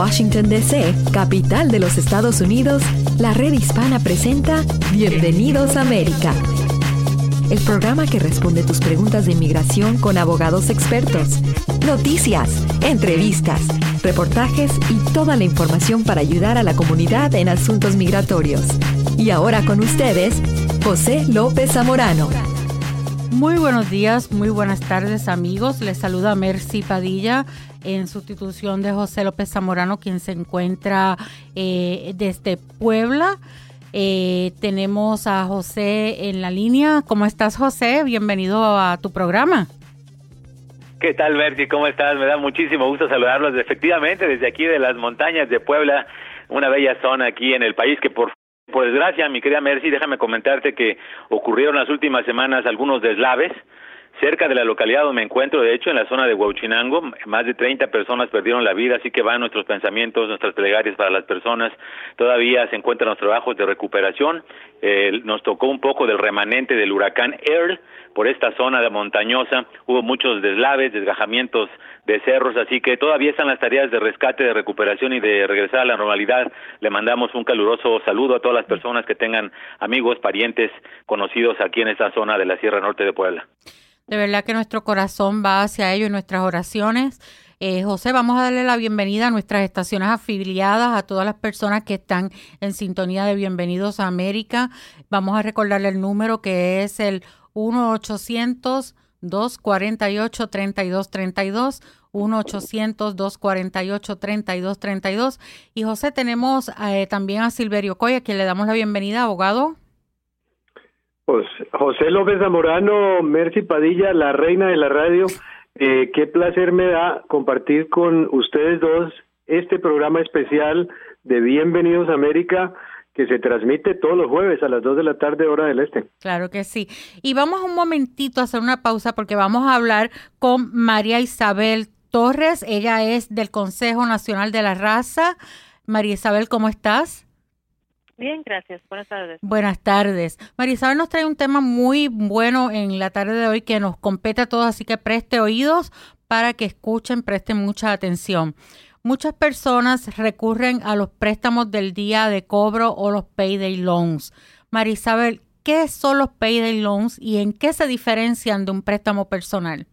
Washington, D.C., capital de los Estados Unidos, la Red Hispana presenta Bienvenidos a América, el programa que responde tus preguntas de inmigración con abogados expertos, noticias, entrevistas, reportajes y toda la información para ayudar a la comunidad en asuntos migratorios. Y ahora con ustedes, José López Zamorano. Muy buenos días, muy buenas tardes, amigos. Les saluda Mercy Padilla en sustitución de José López Zamorano, quien se encuentra desde Puebla. Tenemos a José en la línea. ¿Cómo estás, José? Bienvenido a tu programa. ¿Qué tal, Mercy? ¿Cómo estás? Me da muchísimo gusto saludarlos. Efectivamente, desde aquí de las montañas de Puebla, una bella zona aquí en el país que por desgracia, mi querida Mercy, déjame comentarte que ocurrieron las últimas semanas algunos deslaves cerca de la localidad donde me encuentro, de hecho, en la zona de Huauchinango. Más de 30 personas perdieron la vida, así que van nuestros pensamientos, nuestras plegarias para las personas. Todavía se encuentran los trabajos de recuperación. Nos tocó un poco del remanente del huracán Earl por esta zona de montañosa. Hubo muchos deslaves, desgajamientos de cerros, así que todavía están las tareas de rescate, de recuperación y de regresar a la normalidad. Le mandamos un caluroso saludo a todas las personas que tengan amigos, parientes, conocidos aquí en esta zona de la Sierra Norte de Puebla. De verdad que nuestro corazón va hacia ellos y nuestras oraciones. José, vamos a darle la bienvenida a nuestras estaciones afiliadas, a todas las personas que están en sintonía de Bienvenidos a América. Vamos a recordarle el número que es el 1-800-248-3232, 1-800-248-3232. Y José, tenemos también a Silverio Coy, a quien le damos la bienvenida, abogado. Pues José López Zamorano, Mercy Padilla, la reina de la radio, qué placer me da compartir con ustedes dos este programa especial de Bienvenidos a América, que se transmite todos los jueves a las 2 de la tarde, hora del este. Claro que sí. Y vamos un momentito a hacer una pausa porque vamos a hablar con María Isabel Torres. Ella es del Consejo Nacional de la Raza. María Isabel, ¿cómo estás? Bien, gracias. Buenas tardes. Buenas tardes. María Isabel nos trae un tema muy bueno en la tarde de hoy que nos compete a todos, así que preste oídos para que escuchen, presten mucha atención. Muchas personas recurren a los préstamos del día de cobro o los payday loans. María Isabel, ¿qué son los payday loans y en qué se diferencian de un préstamo personal?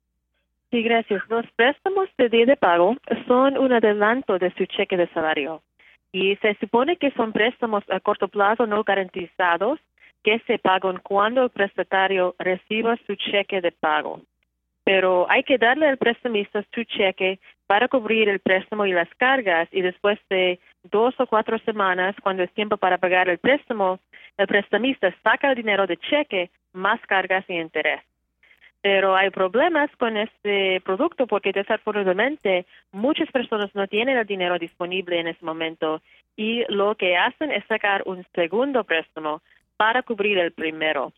Sí, gracias. Los préstamos de día de pago son un adelanto de su cheque de salario. Y se supone que son préstamos a corto plazo no garantizados que se pagan cuando el prestatario reciba su cheque de pago. Pero hay que darle al prestamista su cheque para cubrir el préstamo y las cargas, y después de 2 o 4 semanas, cuando es tiempo para pagar el préstamo, el prestamista saca el dinero de cheque más cargas y interés. Pero hay problemas con este producto porque desafortunadamente muchas personas no tienen el dinero disponible en ese momento y lo que hacen es sacar un segundo préstamo para cubrir el primero.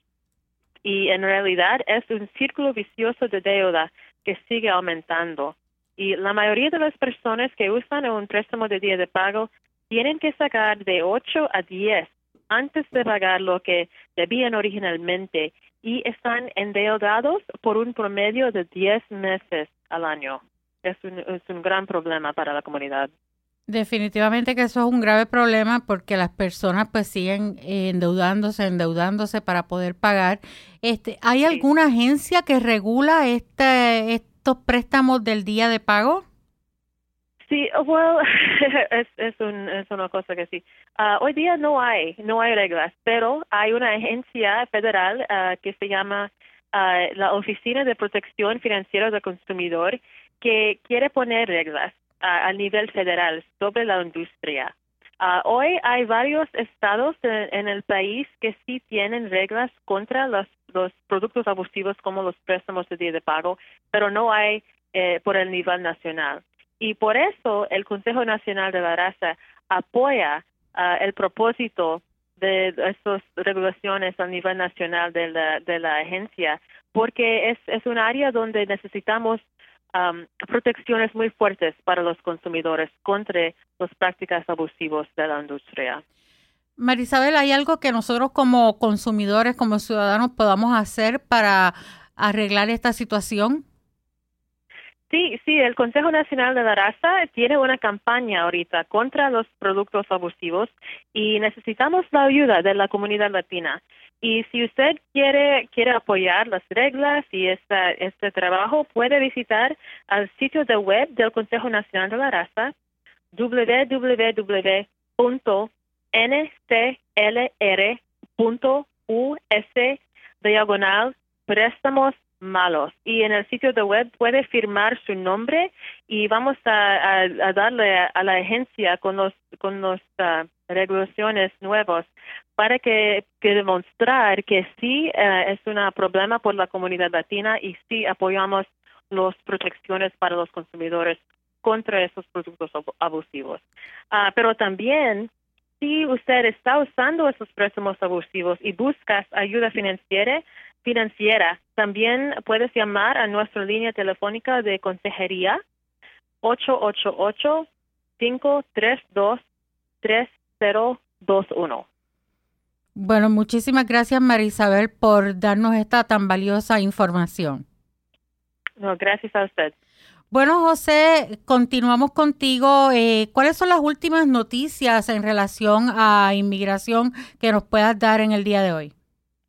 Y en realidad es un círculo vicioso de deuda que sigue aumentando. Y la mayoría de las personas que usan un préstamo de día de pago tienen que sacar de 8 a 10 antes de pagar lo que debían originalmente, y están endeudados por un promedio de 10 meses al año. Es un gran problema para la comunidad. Definitivamente que eso es un grave problema porque las personas pues siguen endeudándose para poder pagar. ¿Hay alguna agencia que regula estos préstamos del día de pago? Sí, well, es una cosa que sí. Hoy día no hay reglas, pero hay una agencia federal que se llama la Oficina de Protección Financiera del Consumidor, que quiere poner reglas a nivel federal sobre la industria. Hoy hay varios estados en el país que sí tienen reglas contra los productos abusivos como los préstamos de día de pago, pero no hay por el nivel nacional. Y por eso el Consejo Nacional de la Raza apoya el propósito de estas regulaciones a nivel nacional de la agencia, porque es un área donde necesitamos protecciones muy fuertes para los consumidores contra las prácticas abusivas de la industria. María Isabel, ¿hay algo que nosotros como consumidores, como ciudadanos, podamos hacer para arreglar esta situación? Sí, el Consejo Nacional de la Raza tiene una campaña ahorita contra los productos abusivos y necesitamos la ayuda de la comunidad latina. Y si usted quiere apoyar las reglas y este trabajo, puede visitar al sitio de web del Consejo Nacional de la Raza, www.nclr.us/préstamos malos, y en el sitio de web puede firmar su nombre y vamos a darle a la agencia con los regulaciones nuevos para que demostrar que sí es un problema por la comunidad latina y sí apoyamos las protecciones para los consumidores contra esos productos abusivos. Pero también, si usted está usando esos préstamos abusivos y buscas ayuda financiera, también puedes llamar a nuestra línea telefónica de consejería 888-532-3021. Bueno, muchísimas gracias, María Isabel, por darnos esta tan valiosa información. No, gracias a usted. Bueno, José, continuamos contigo. ¿Cuáles son las últimas noticias en relación a inmigración que nos puedas dar en el día de hoy?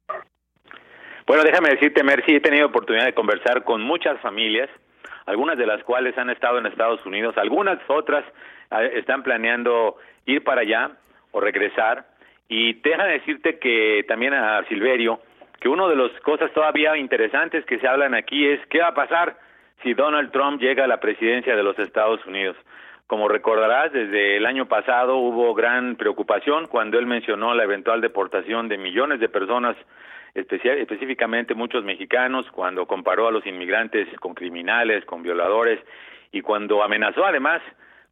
Bueno, déjame decirte, Mercy, he tenido oportunidad de conversar con muchas familias, algunas de las cuales han estado en Estados Unidos, algunas otras están planeando ir para allá o regresar. Y déjame decirte que también a Silverio, que una de las cosas todavía interesantes que se hablan aquí es qué va a pasar si Donald Trump llega a la presidencia de los Estados Unidos. Como recordarás, desde el año pasado hubo gran preocupación cuando él mencionó la eventual deportación de millones de personas, específicamente muchos mexicanos, cuando comparó a los inmigrantes con criminales, con violadores, y cuando amenazó además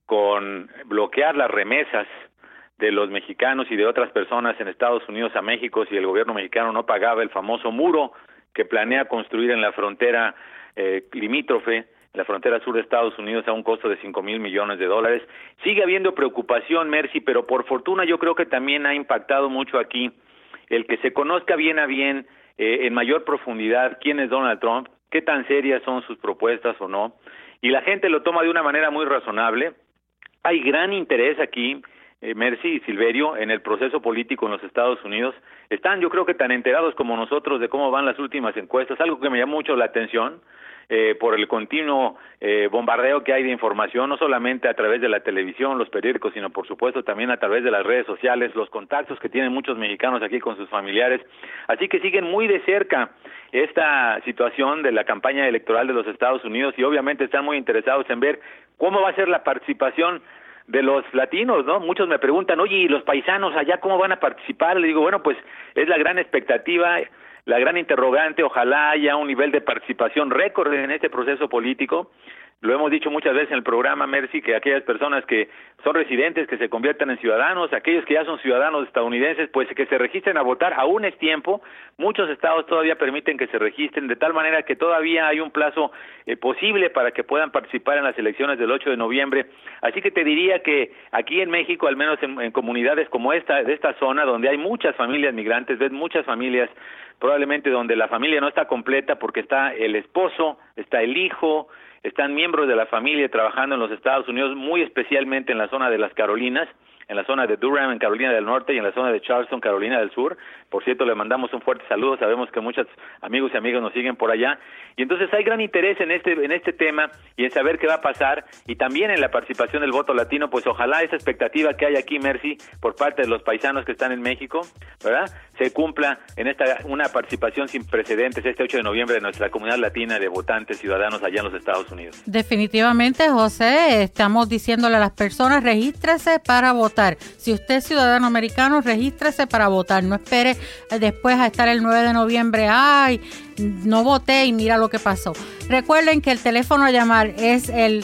con bloquear las remesas de los mexicanos y de otras personas en Estados Unidos a México si el gobierno mexicano no pagaba el famoso muro que planea construir en la frontera limítrofe, la frontera sur de Estados Unidos, a un costo de $5,000 millones. Sigue habiendo preocupación, Mercy, pero por fortuna yo creo que también ha impactado mucho aquí el que se conozca bien a bien, en mayor profundidad, quién es Donald Trump, qué tan serias son sus propuestas o no, y la gente lo toma de una manera muy razonable. Hay gran interés aquí, Mercy y Silverio, en el proceso político en los Estados Unidos. Están, yo creo que tan enterados como nosotros de cómo van las últimas encuestas, algo que me llama mucho la atención, por el continuo bombardeo que hay de información, no solamente a través de la televisión, los periódicos, sino por supuesto también a través de las redes sociales, los contactos que tienen muchos mexicanos aquí con sus familiares. Así que siguen muy de cerca esta situación de la campaña electoral de los Estados Unidos y obviamente están muy interesados en ver cómo va a ser la participación de los latinos, ¿no? Muchos me preguntan, oye, ¿y los paisanos allá cómo van a participar? Le digo, bueno, pues es la gran expectativa, la gran interrogante. Ojalá haya un nivel de participación récord en este proceso político. Lo hemos dicho muchas veces en el programa, Mercy, que aquellas personas que son residentes, que se conviertan en ciudadanos, aquellos que ya son ciudadanos estadounidenses, pues que se registren a votar. Aún es tiempo. Muchos estados todavía permiten que se registren, de tal manera que todavía hay un plazo posible para que puedan participar en las elecciones del 8 de noviembre. Así que te diría que aquí en México, al menos en comunidades como esta, de esta zona, donde hay muchas familias migrantes, ves muchas familias probablemente donde la familia no está completa porque está el esposo, está el hijo, están miembros de la familia trabajando en los Estados Unidos, muy especialmente en la zona de las Carolinas, en la zona de Durham, en Carolina del Norte, y en la zona de Charleston, Carolina del Sur. Por cierto, le mandamos un fuerte saludo, sabemos que muchos amigos y amigas nos siguen por allá. Y entonces hay gran interés en este tema y en saber qué va a pasar, y también en la participación del voto latino. Pues ojalá esa expectativa que hay aquí, Mercy, por parte de los paisanos que están en México, ¿verdad?, se cumpla en una participación sin precedentes este 8 de noviembre de nuestra comunidad latina de votantes ciudadanos allá en los Estados Unidos. Definitivamente, José, estamos diciéndole a las personas, regístrese para votar. Si usted es ciudadano americano, regístrese para votar. No espere después a estar el 9 de noviembre. Ay, no voté y mira lo que pasó. Recuerden que el teléfono a llamar es el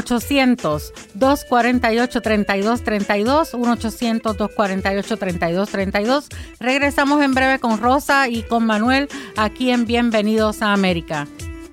800-248-3232, 1-800-248-3232. Regresamos en breve con Rosa y con Manuel aquí en Bienvenidos a América.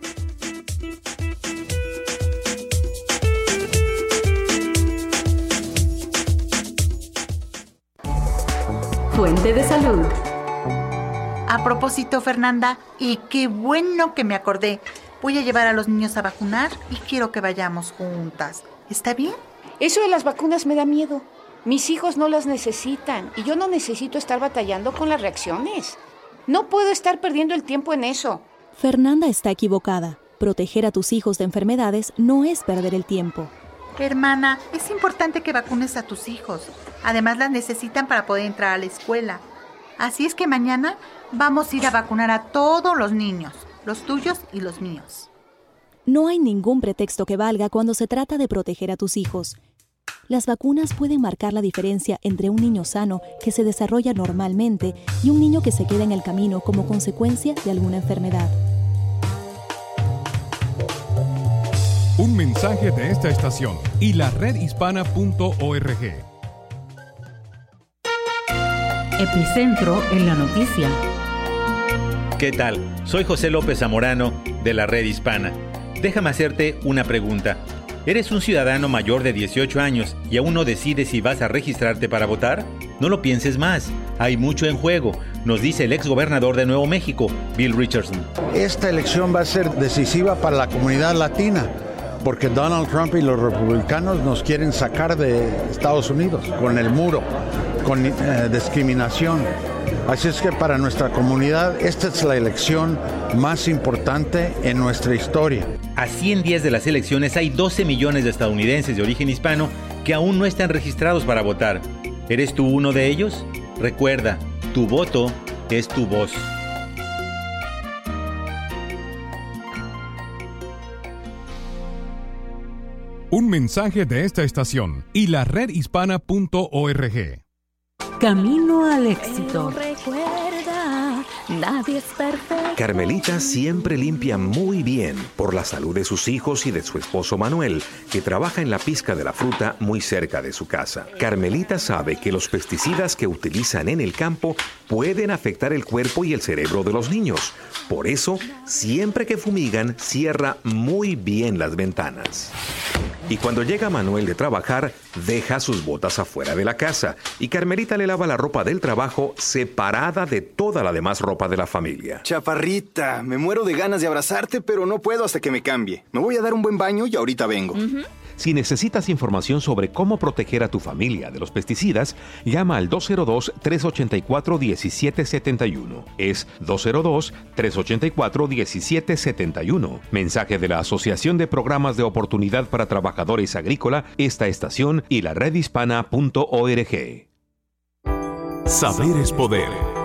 Fuente de salud. A propósito, Fernanda, y qué bueno que me acordé. Voy a llevar a los niños a vacunar y quiero que vayamos juntas. ¿Está bien? Eso de las vacunas me da miedo. Mis hijos no las necesitan y yo no necesito estar batallando con las reacciones. No puedo estar perdiendo el tiempo en eso. Fernanda está equivocada. Proteger a tus hijos de enfermedades no es perder el tiempo. Hermana, es importante que vacunes a tus hijos. Además, las necesitan para poder entrar a la escuela. Así es que mañana vamos a ir a vacunar a todos los niños, los tuyos y los míos. No hay ningún pretexto que valga cuando se trata de proteger a tus hijos. Las vacunas pueden marcar la diferencia entre un niño sano que se desarrolla normalmente y un niño que se queda en el camino como consecuencia de alguna enfermedad. Un mensaje de esta estación y la redhispana.org. Epicentro en la noticia. ¿Qué tal? Soy José López Zamorano de la Red Hispana. Déjame hacerte una pregunta. ¿Eres un ciudadano mayor de 18 años y aún no decides si vas a registrarte para votar? No lo pienses más. Hay mucho en juego, nos dice el exgobernador de Nuevo México, Bill Richardson. Esta elección va a ser decisiva para la comunidad latina, porque Donald Trump y los republicanos nos quieren sacar de Estados Unidos con el muro, con discriminación. Así es que para nuestra comunidad esta es la elección más importante en nuestra historia. A 100 días de las elecciones hay 12 millones de estadounidenses de origen hispano que aún no están registrados para votar. ¿Eres tú uno de ellos? Recuerda, tu voto es tu voz. Un mensaje de esta estación y la redhispana.org. Camino al éxito. Recuerda, nadie es perfecto. Carmelita siempre limpia muy bien por la salud de sus hijos y de su esposo Manuel, que trabaja en la pizca de la fruta muy cerca de su casa. Carmelita sabe que los pesticidas que utilizan en el campo pueden afectar el cuerpo y el cerebro de los niños. Por eso, siempre que fumigan, cierra muy bien las ventanas. Y cuando llega Manuel de trabajar, deja sus botas afuera de la casa y Carmelita le lava la ropa del trabajo separada de toda la demás ropa de la familia. Chaparrita, me muero de ganas de abrazarte, pero no puedo hasta que me cambie. Me voy a dar un buen baño y ahorita vengo. Si necesitas información sobre cómo proteger a tu familia de los pesticidas, llama al 202-384-1771. Es 202-384-1771. Mensaje de la Asociación de Programas de Oportunidad para Trabajadores Agrícola, esta estación y la redhispana.org. Saber es poder.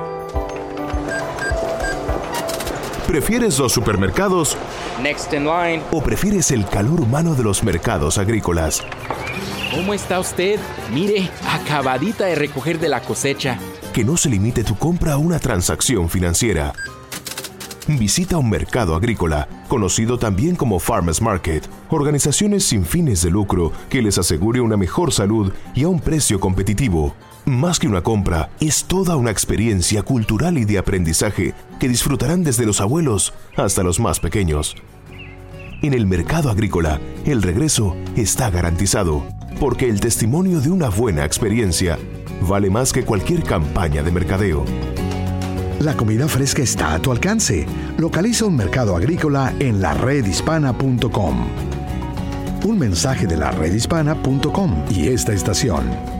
¿Prefieres los supermercados? Next in line. ¿O prefieres el calor humano de los mercados agrícolas? ¿Cómo está usted? Mire, acabadita de recoger de la cosecha. Que no se limite tu compra a una transacción financiera. Visita un mercado agrícola, conocido también como Farmers Market, organizaciones sin fines de lucro que les asegure una mejor salud y a un precio competitivo. Más que una compra, es toda una experiencia cultural y de aprendizaje que disfrutarán desde los abuelos hasta los más pequeños. En el mercado agrícola, el regreso está garantizado, porque el testimonio de una buena experiencia vale más que cualquier campaña de mercadeo. La comida fresca está a tu alcance. Localiza un mercado agrícola en laredhispana.com. Un mensaje de laredhispana.com y esta estación.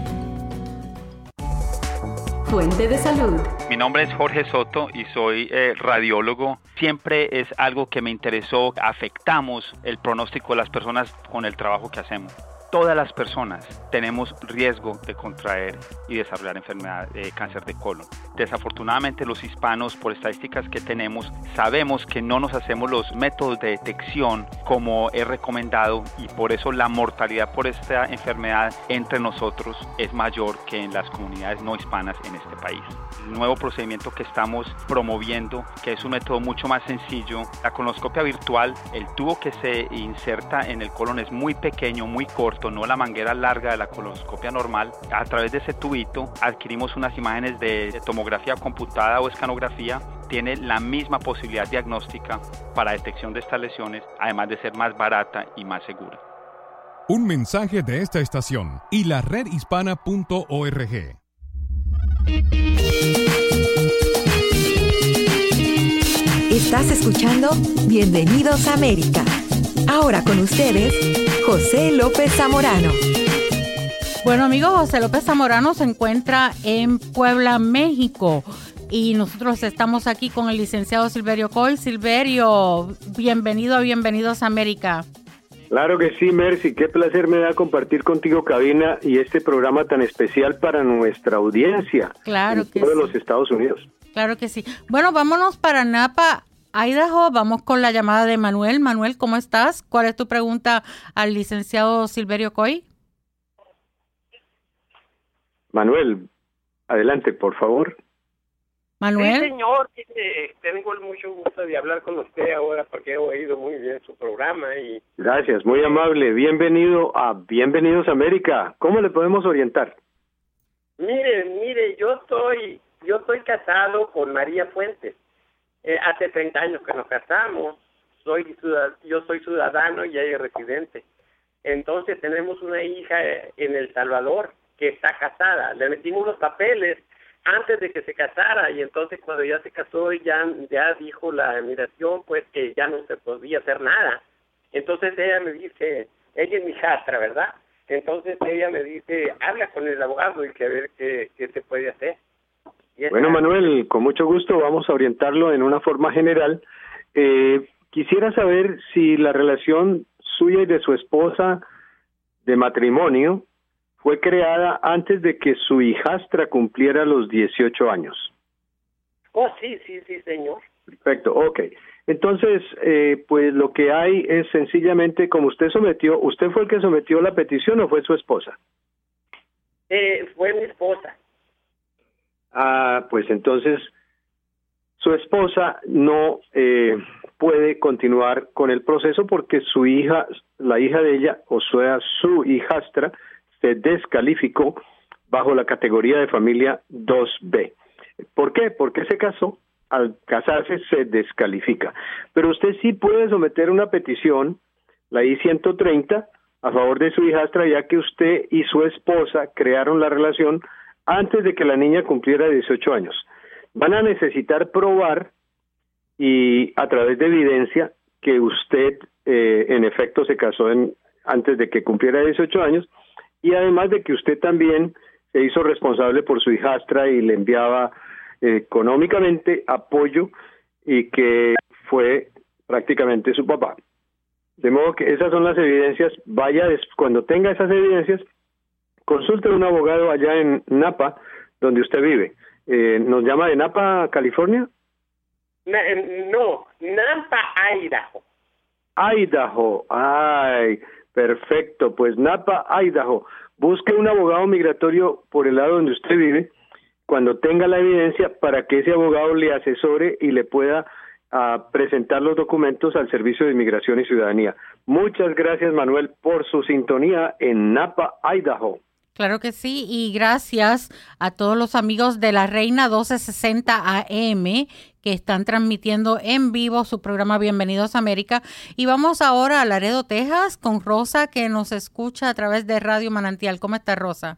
Fuente de salud. Mi nombre es Jorge Soto y soy radiólogo. Siempre es algo que me interesó. Afectamos el pronóstico de las personas con el trabajo que hacemos. Todas las personas tenemos riesgo de contraer y desarrollar enfermedad de cáncer de colon. Desafortunadamente los hispanos, por estadísticas que tenemos, sabemos que no nos hacemos los métodos de detección como es recomendado y por eso la mortalidad por esta enfermedad entre nosotros es mayor que en las comunidades no hispanas en este país. El nuevo procedimiento que estamos promoviendo, que es un método mucho más sencillo, la colonoscopia virtual, el tubo que se inserta en el colon es muy pequeño, muy corto, no la manguera larga de la colonoscopia normal. A través de ese tubito adquirimos unas imágenes de tomografía computada o escanografía. Tiene la misma posibilidad diagnóstica para detección de estas lesiones, además de ser más barata y más segura. Un mensaje de esta estación y la redhispana.org. Estás escuchando Bienvenidos a América. Ahora con ustedes, José López Zamorano. Bueno, amigos, José López Zamorano se encuentra en Puebla, México. Y nosotros estamos aquí con el licenciado Silverio Coy. Silverio, bienvenido a Bienvenidos a América. Claro que sí, Mercy. Qué placer me da compartir contigo cabina y este programa tan especial para nuestra audiencia. Claro en que todos sí. los Estados Unidos. Claro que sí. Bueno, vámonos para Napa, Idaho. Vamos con la llamada de Manuel. Manuel, ¿cómo estás? ¿Cuál es tu pregunta al licenciado Silverio Coy? Manuel, adelante, por favor. Manuel. Sí, señor, tengo mucho gusto de hablar con usted ahora porque he oído muy bien su programa y... Gracias, muy amable. Bienvenido a Bienvenidos a América. ¿Cómo le podemos orientar? Mire, yo estoy casado con María Fuentes. Hace 30 años que nos casamos. Yo soy ciudadano y ella es residente. Entonces tenemos una hija en El Salvador que está casada. Le metimos los papeles antes de que se casara y entonces cuando ya se casó ya dijo la migración pues que ya no se podía hacer nada. Entonces ella me dice, ella es mi hijastra, ¿verdad? Entonces ella me dice, habla con el abogado y que a ver qué se puede hacer. Bueno, Manuel, con mucho gusto vamos a orientarlo en una forma general. Quisiera saber si la relación suya y de su esposa de matrimonio fue creada antes de que su hijastra cumpliera los 18 años. Oh, sí, señor. Perfecto, ok. Entonces, pues lo que hay es sencillamente, como ¿usted fue el que sometió la petición o fue su esposa? Fue mi esposa. Ah, pues entonces, su esposa no puede continuar con el proceso porque su hija, la hija de ella, o sea, su hijastra, se descalificó bajo la categoría de familia 2B. ¿Por qué? Porque se casó. Al casarse se descalifica. Pero usted sí puede someter una petición, la I-130, a favor de su hijastra, ya que usted y su esposa crearon la relación antes de que la niña cumpliera 18 años. Van a necesitar probar y a través de evidencia que usted en efecto se casó antes de que cumpliera 18 años, y además de que usted también se hizo responsable por su hijastra y le enviaba económicamente apoyo y que fue prácticamente su papá. De modo que esas son las evidencias. Cuando tenga esas evidencias, consulte a un abogado allá en Napa, donde usted vive. ¿Nos llama de Napa, California? No, Napa, Idaho. Idaho, ay, perfecto, pues Napa, Idaho. Busque un abogado migratorio por el lado donde usted vive, cuando tenga la evidencia, para que ese abogado le asesore y le pueda presentar los documentos al Servicio de Inmigración y Ciudadanía. Muchas gracias, Manuel, por su sintonía en Napa, Idaho. Claro que sí, y gracias a todos los amigos de La Reina 1260 AM que están transmitiendo en vivo su programa Bienvenidos a América. Y vamos ahora a Laredo, Texas, con Rosa, que nos escucha a través de Radio Manantial. ¿Cómo está, Rosa?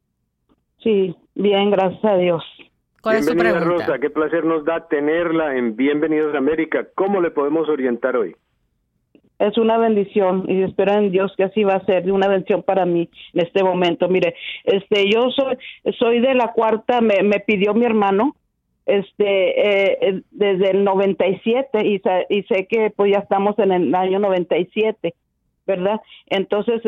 Sí, bien, gracias a Dios. ¿Cuál es su pregunta? Rosa, qué placer nos da tenerla en Bienvenidos a América. ¿Cómo le podemos orientar hoy? Es una bendición y espero en Dios que así va a ser, una bendición para mí en este momento. Mire, yo soy de la cuarta, me pidió mi hermano, desde el 97 y sé que pues ya estamos en el año 97, ¿verdad? Entonces,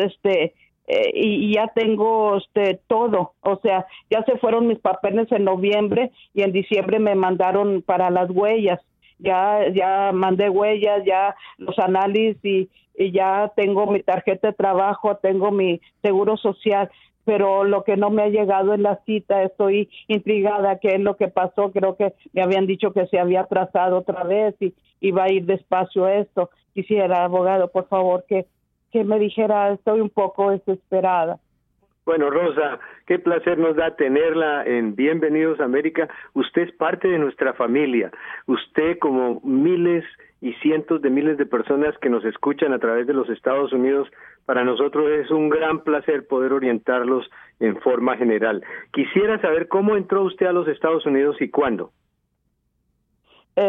y ya tengo todo, o sea, ya se fueron mis papeles en noviembre y en diciembre me mandaron para las huellas. Ya mandé huellas, ya los análisis y ya tengo mi tarjeta de trabajo, tengo mi seguro social, pero lo que no me ha llegado es la cita. Estoy intrigada qué es lo que pasó. Creo que me habían dicho que se había atrasado otra vez y iba a ir despacio esto. Quisiera, abogado, por favor, que me dijera, estoy un poco desesperada. Bueno, Rosa, qué placer nos da tenerla en Bienvenidos a América. Usted es parte de nuestra familia. Usted, como miles y cientos de miles de personas que nos escuchan a través de los Estados Unidos, para nosotros es un gran placer poder orientarlos en forma general. Quisiera saber cómo entró usted a los Estados Unidos y cuándo.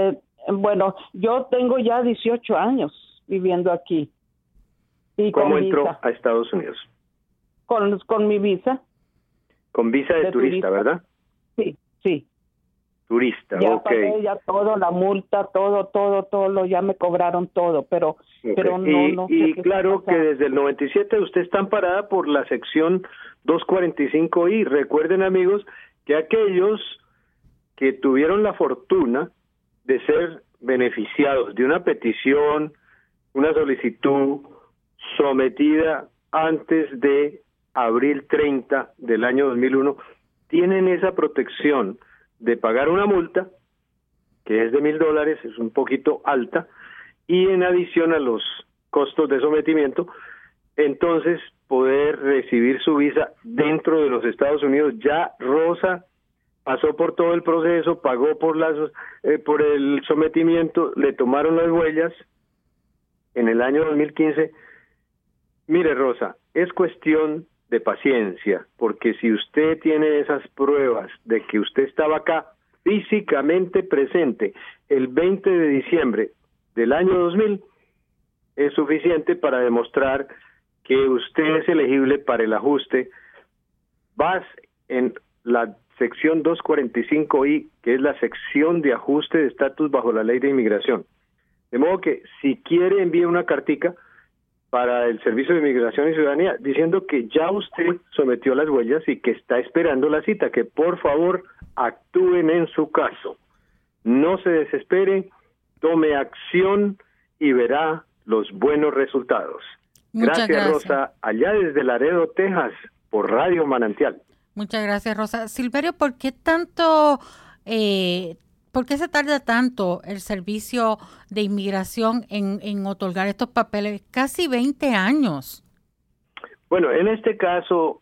Bueno, yo tengo ya 18 años viviendo aquí. Y ¿Cómo entró a Estados Unidos? Con mi visa. Con visa de turista, ¿verdad? Sí, sí. Turista, ya ok. Pagué ya todo, la multa, todo, ya me cobraron todo, pero no. Y claro que desde el 97 usted está amparada por la sección 245I. Recuerden, amigos, que aquellos que tuvieron la fortuna de ser beneficiados de una petición, una solicitud sometida antes de abril 30 del año 2001, tienen esa protección de pagar una multa, que es de $1,000, es un poquito alta, y en adición a los costos de sometimiento, entonces poder recibir su visa dentro de los Estados Unidos. Ya Rosa pasó por todo el proceso, pagó por el sometimiento, le tomaron las huellas en el año 2015. Mire, Rosa, es cuestión de paciencia, porque si usted tiene esas pruebas de que usted estaba acá físicamente presente el 20 de diciembre del año 2000, es suficiente para demostrar que usted es elegible para el ajuste. Vas en la sección 245I, que es la sección de ajuste de estatus bajo la ley de inmigración. De modo que si quiere envíe una cartica para el Servicio de Inmigración y Ciudadanía diciendo que ya usted sometió las huellas y que está esperando la cita, que por favor actúen en su caso. No se desespere, tome acción y verá los buenos resultados. Gracias, Rosa, allá desde Laredo, Texas, por Radio Manantial. Muchas gracias, Rosa. Silverio, ¿por qué se tarda tanto el Servicio de Inmigración en otorgar estos papeles? Casi 20 años. Bueno, en este caso,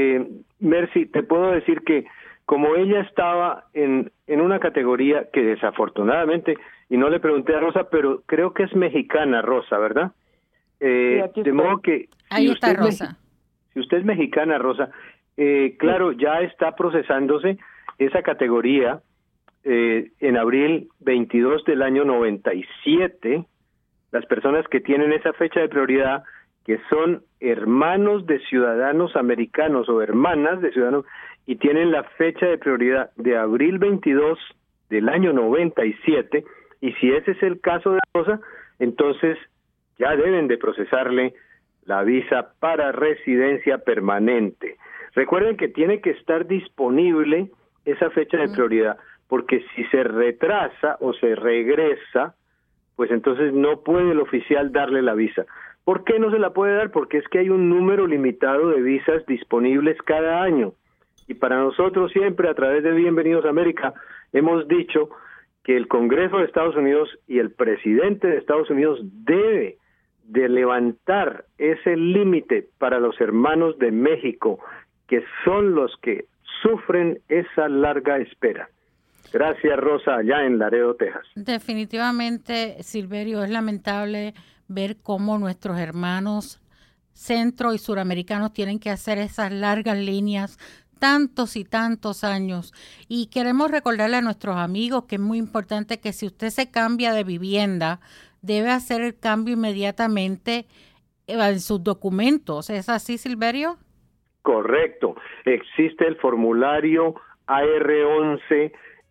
Mercy, te puedo decir que como ella estaba en una categoría que desafortunadamente, y no le pregunté a Rosa, pero creo que es mexicana, Rosa, ¿verdad? De modo que... Ahí está Rosa. Si usted es mexicana, Rosa, claro, ya está procesándose esa categoría en abril 22 del año 97, las personas que tienen esa fecha de prioridad, que son hermanos de ciudadanos americanos o hermanas de ciudadanos, y tienen la fecha de prioridad de abril 22 del año 97, y si ese es el caso de Rosa, entonces ya deben de procesarle la visa para residencia permanente. Recuerden que tiene que estar disponible esa fecha de prioridad, porque si se retrasa o se regresa, pues entonces no puede el oficial darle la visa. ¿Por qué no se la puede dar? Porque es que hay un número limitado de visas disponibles cada año. Y para nosotros siempre, a través de Bienvenidos a América, hemos dicho que el Congreso de Estados Unidos y el presidente de Estados Unidos debe de levantar ese límite para los hermanos de México, que son los que sufren esa larga espera. Gracias, Rosa, allá en Laredo, Texas. Definitivamente, Silverio, es lamentable ver cómo nuestros hermanos centro y suramericanos tienen que hacer esas largas líneas tantos y tantos años. Y queremos recordarle a nuestros amigos que es muy importante que si usted se cambia de vivienda, debe hacer el cambio inmediatamente en sus documentos. ¿Es así, Silverio? Correcto. Existe el formulario AR11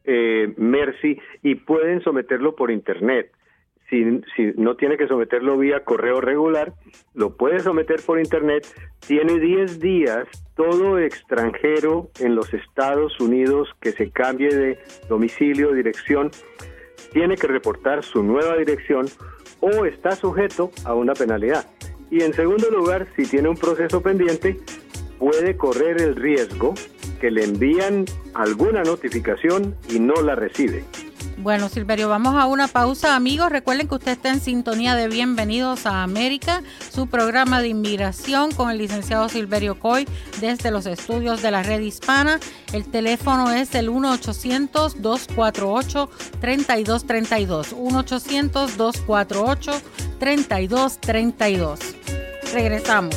Mercy y pueden someterlo por internet. Si no tiene que someterlo vía correo regular, lo puede someter por internet. Tiene 10 días. Todo extranjero en los Estados Unidos que se cambie de domicilio, dirección, tiene que reportar su nueva dirección o está sujeto a una penalidad. Y en segundo lugar, si tiene un proceso pendiente, puede correr el riesgo que le envían alguna notificación y no la recibe. Bueno, Silverio, vamos a una pausa. Amigos, recuerden que usted está en sintonía de Bienvenidos a América, su programa de inmigración con el licenciado Silverio Coy desde los estudios de la Red Hispana. El teléfono es el 1-800-248-3232. 1-800-248-3232. Regresamos.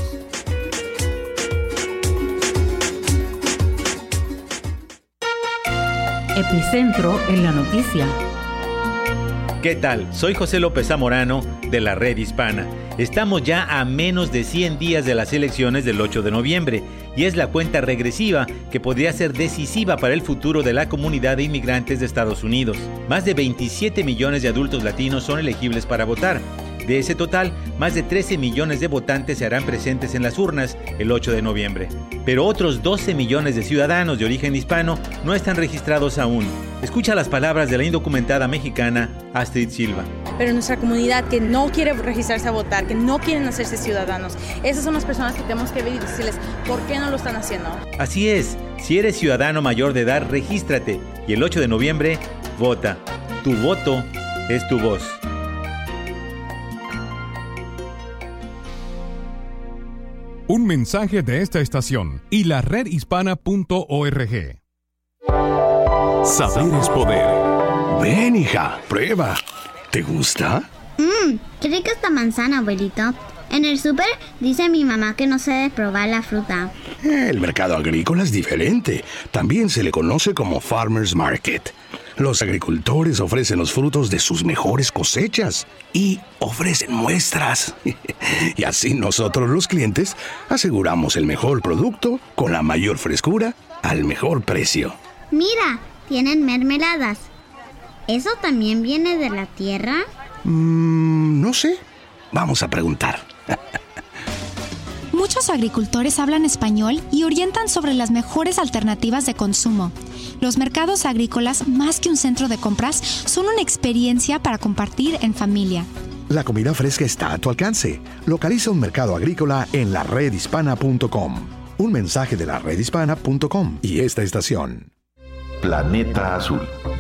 Epicentro en la noticia. ¿Qué tal? Soy José López Zamorano de la Red Hispana. Estamos ya a menos de 100 días de las elecciones del 8 de noviembre y es la cuenta regresiva que podría ser decisiva para el futuro de la comunidad de inmigrantes de Estados Unidos. Más de 27 millones de adultos latinos son elegibles para votar. De ese total, más de 13 millones de votantes se harán presentes en las urnas el 8 de noviembre. Pero otros 12 millones de ciudadanos de origen hispano no están registrados aún. Escucha las palabras de la indocumentada mexicana Astrid Silva. Pero nuestra comunidad que no quiere registrarse a votar, que no quieren hacerse ciudadanos, esas son las personas que tenemos que ver y decirles por qué no lo están haciendo. Así es, si eres ciudadano mayor de edad, regístrate y el 8 de noviembre, vota. Tu voto es tu voz. Un mensaje de esta estación y la redhispana.org. Saber es poder. Ven, hija, prueba. ¿Te gusta? Qué rica esta manzana, abuelito. En el súper dice mi mamá que no se debe probar la fruta. El mercado agrícola es diferente. También se le conoce como Farmers Market. Los agricultores ofrecen los frutos de sus mejores cosechas y ofrecen muestras. Y así nosotros, los clientes, aseguramos el mejor producto con la mayor frescura al mejor precio. Mira, tienen mermeladas. ¿Eso también viene de la tierra? No sé. Vamos a preguntar. Muchos agricultores hablan español y orientan sobre las mejores alternativas de consumo. Los mercados agrícolas, más que un centro de compras, son una experiencia para compartir en familia. La comida fresca está a tu alcance. Localiza un mercado agrícola en laredhispana.com. Un mensaje de laredhispana.com y esta estación. Planeta Azul.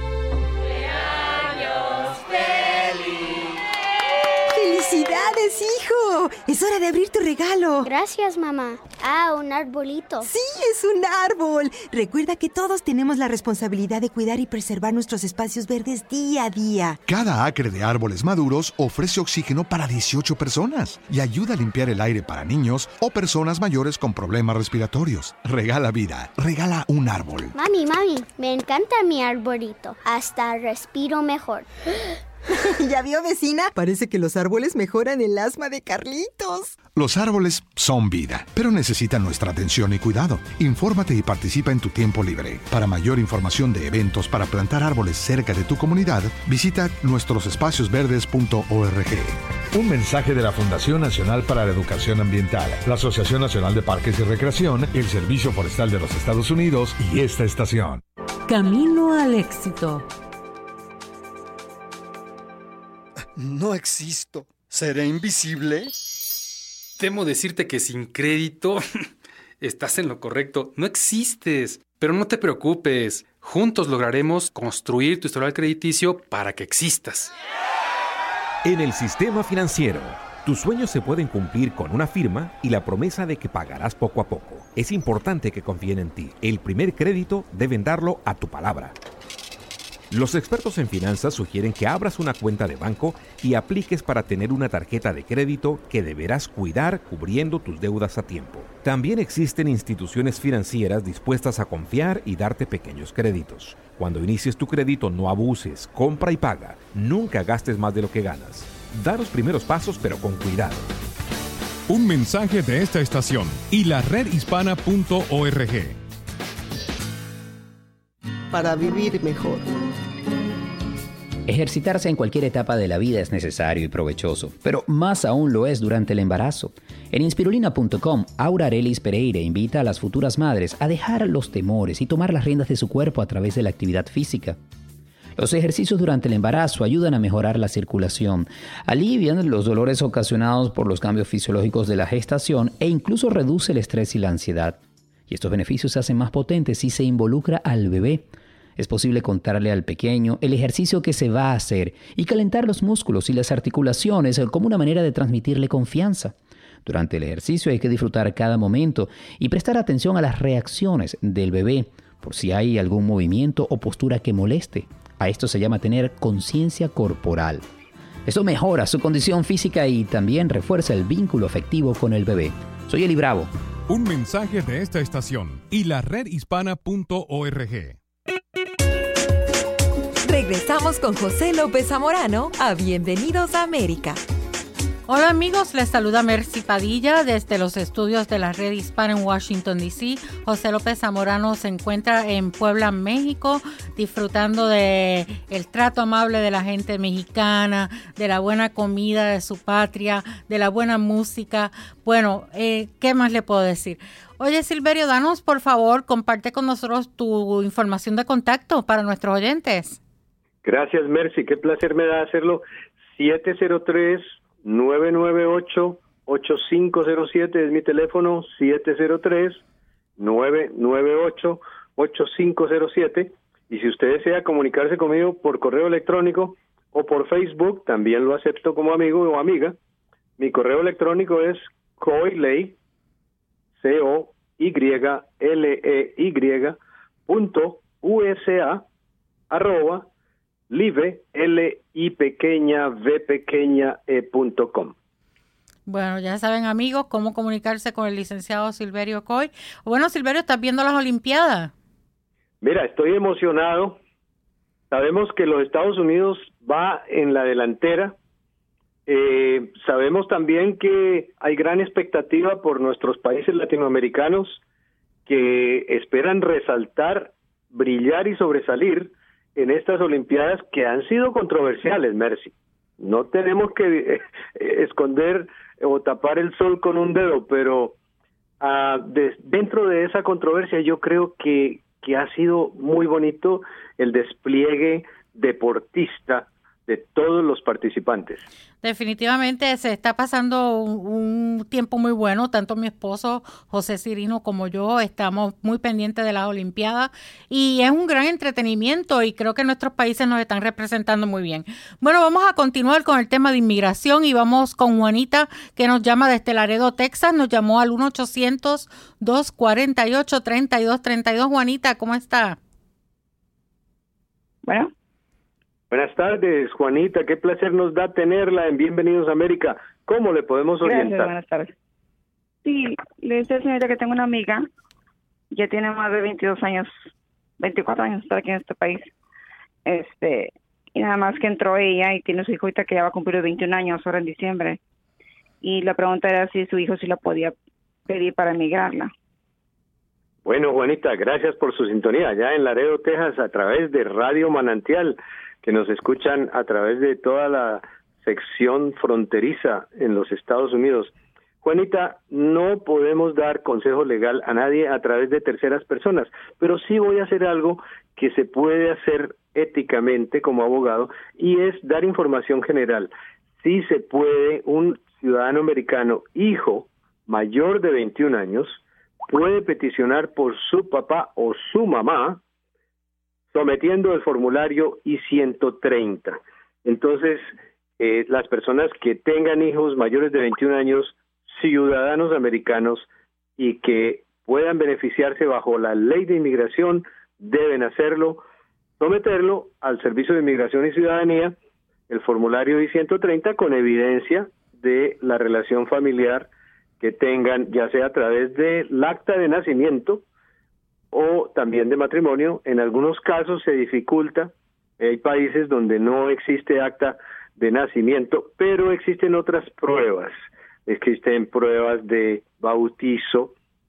¡Felicidades, hijo! Es hora de abrir tu regalo. Gracias, mamá. Un arbolito. Sí, es un árbol. Recuerda que todos tenemos la responsabilidad de cuidar y preservar nuestros espacios verdes día a día. Cada acre de árboles maduros ofrece oxígeno para 18 personas y ayuda a limpiar el aire para niños o personas mayores con problemas respiratorios. Regala vida. Regala un árbol. Mami, me encanta mi arbolito. Hasta respiro mejor. ¿Ya vio, vecina? Parece que los árboles mejoran el asma de Carlitos. Los árboles son vida, pero necesitan nuestra atención y cuidado. Infórmate y participa en tu tiempo libre. Para mayor información de eventos para plantar árboles cerca de tu comunidad, visita nuestrosespaciosverdes.org. Un mensaje de la Fundación Nacional para la Educación Ambiental, la Asociación Nacional de Parques y Recreación, el Servicio Forestal de los Estados Unidos y esta estación. Camino al éxito. No existo. ¿Seré invisible? Temo decirte que sin crédito estás en lo correcto. No existes. Pero no te preocupes. Juntos lograremos construir tu historial crediticio para que existas. En el sistema financiero, tus sueños se pueden cumplir con una firma y la promesa de que pagarás poco a poco. Es importante que confíen en ti. El primer crédito deben darlo a tu palabra. Los expertos en finanzas sugieren que abras una cuenta de banco y apliques para tener una tarjeta de crédito que deberás cuidar cubriendo tus deudas a tiempo. También existen instituciones financieras dispuestas a confiar y darte pequeños créditos. Cuando inicies tu crédito, no abuses, compra y paga. Nunca gastes más de lo que ganas. Da los primeros pasos, pero con cuidado. Un mensaje de esta estación y la redhispana.org. Para vivir mejor. Ejercitarse en cualquier etapa de la vida es necesario y provechoso, pero más aún lo es durante el embarazo. En Inspirulina.com, Aura Arelis Pereira invita a las futuras madres a dejar los temores y tomar las riendas de su cuerpo a través de la actividad física. Los ejercicios durante el embarazo ayudan a mejorar la circulación, alivian los dolores ocasionados por los cambios fisiológicos de la gestación e incluso reduce el estrés y la ansiedad. Y estos beneficios se hacen más potentes si se involucra al bebé. Es posible contarle al pequeño el ejercicio que se va a hacer y calentar los músculos y las articulaciones como una manera de transmitirle confianza. Durante el ejercicio hay que disfrutar cada momento y prestar atención a las reacciones del bebé por si hay algún movimiento o postura que moleste. A esto se llama tener conciencia corporal. Esto mejora su condición física y también refuerza el vínculo afectivo con el bebé. Soy Eli Bravo. Un mensaje de esta estación y la redhispana.org. Regresamos con José López Zamorano a Bienvenidos a América. Hola amigos, les saluda Mercy Padilla desde los estudios de la Red Hispana en Washington, D.C. José López Zamorano se encuentra en Puebla, México, disfrutando de el trato amable de la gente mexicana, de la buena comida de su patria, de la buena música. Bueno, ¿qué más le puedo decir? Oye, Silverio, danos por favor, comparte con nosotros tu información de contacto para nuestros oyentes. Gracias, Mercy. Qué placer me da hacerlo. 703-998-8507 es mi teléfono, 703-998-8507. Y si usted desea comunicarse conmigo por correo electrónico o por Facebook, también lo acepto como amigo o amiga. Mi correo electrónico es coyley, coyley.usa@live.com. Bueno, ya saben amigos cómo comunicarse con el licenciado Silverio Coy. Bueno, Silverio, ¿estás viendo las Olimpiadas? Mira, estoy emocionado. Sabemos que los Estados Unidos va en la delantera. Sabemos también que hay gran expectativa por nuestros países latinoamericanos que esperan resaltar, brillar y sobresalir en estas Olimpiadas que han sido controversiales, Mercy. No tenemos que esconder o tapar el sol con un dedo, pero dentro de esa controversia yo creo que ha sido muy bonito el despliegue deportista de todos los participantes. Definitivamente se está pasando un tiempo muy bueno, tanto mi esposo José Cirino como yo estamos muy pendientes de las Olimpiadas y es un gran entretenimiento y creo que nuestros países nos están representando muy bien. Bueno, vamos a continuar con el tema de inmigración y vamos con Juanita que nos llama desde Laredo, Texas, nos llamó al 1-800-248-3232. Juanita, ¿cómo está? Bueno. Buenas tardes, Juanita. Qué placer nos da tenerla en Bienvenidos a América. ¿Cómo le podemos orientar? Gracias, buenas tardes. Sí, le decía, señorita, que tengo una amiga, ya tiene más de 24 años estar aquí en este país. Y nada más que entró ella y tiene su hijo ahorita que ya va a cumplir 21 años ahora en diciembre. Y la pregunta era si su hijo sí la podía pedir para emigrarla. Bueno, Juanita, gracias por su sintonía. Ya en Laredo, Texas, a través de Radio Manantial, que nos escuchan a través de toda la sección fronteriza en los Estados Unidos. Juanita, no podemos dar consejo legal a nadie a través de terceras personas, pero sí voy a hacer algo que se puede hacer éticamente como abogado y es dar información general. Sí se puede, un ciudadano americano, hijo mayor de 21 años, puede peticionar por su papá o su mamá sometiendo el formulario I-130. Entonces, las personas que tengan hijos mayores de 21 años, ciudadanos americanos y que puedan beneficiarse bajo la ley de inmigración, deben hacerlo, someterlo al Servicio de Inmigración y Ciudadanía, el formulario I-130 con evidencia de la relación familiar que tengan, ya sea a través del acta de nacimiento o también de matrimonio. En algunos casos se dificulta, hay países donde no existe acta de nacimiento, pero existen otras pruebas, existen pruebas de bautizo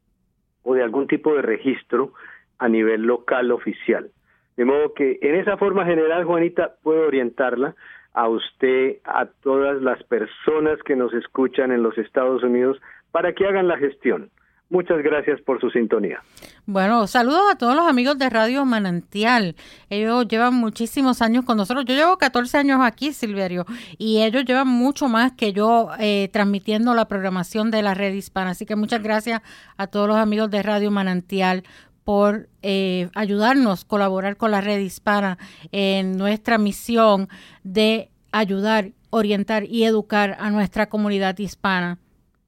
o de algún tipo de registro a nivel local oficial. De modo que en esa forma general, Juanita, puedo orientarla a usted, a todas las personas que nos escuchan en los Estados Unidos para que hagan la gestión. Muchas gracias por su sintonía. Bueno, saludos a todos los amigos de Radio Manantial. Ellos llevan muchísimos años con nosotros. Yo llevo 14 años aquí, Silverio, y ellos llevan mucho más que yo transmitiendo la programación de la Red Hispana. Así que muchas gracias a todos los amigos de Radio Manantial por ayudarnos, colaborar con la Red Hispana en nuestra misión de ayudar, orientar y educar a nuestra comunidad hispana.